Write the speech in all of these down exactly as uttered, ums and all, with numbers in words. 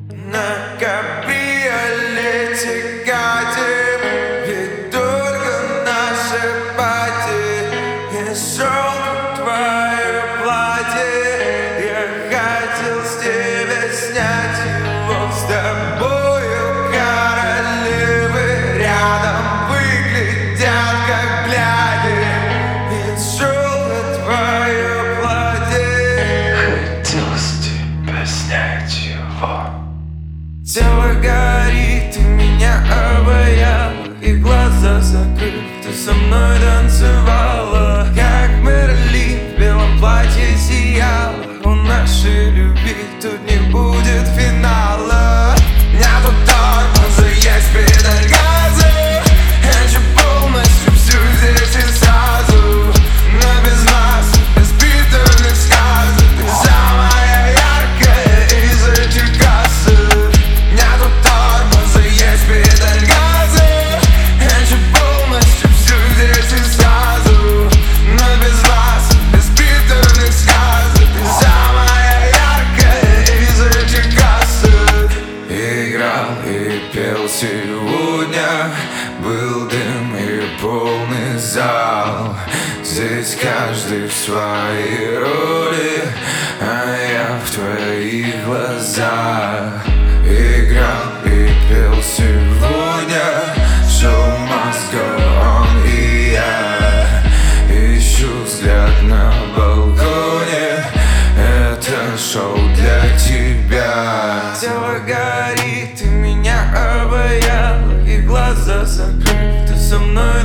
На кабриолете катим, ведь только наши пати. Я шел в твое платье, я хотел с тебя снять его. С тобою королевы рядом выглядят как гляди. Я шел в твое платье, хотел с тебя снять его. Тело горит, ты меня обаял, и глаза закрыв, ты со мной танцевала. Как Мерлин в белом платье сияла. У нашей любви тут не будет финала. Нету тормоза, есть педаль газа. Хочу полностью всю здесь и сразу, но без нас, без битых сказок. Ты самая яркая из этих кассов. Нету тормоза, есть педаль газа. Хочу полностью всю здесь и сразу, но без вас, без битых сказок. Ты самая яркая из этих кассов. Играл и пел сегодня, был дым и полный зал. Здесь каждый в своей роли, а я в твоих глазах. Играл и пел сегодня, шоу must go on, и я ищу взгляд на балконе. Это шоу для тебя. Тело горит, ты меня обаяла, и глаза закрыв, ты со мной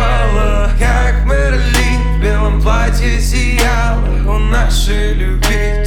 танцевала. Как Мерлин в белом платье сияла. У нашей любви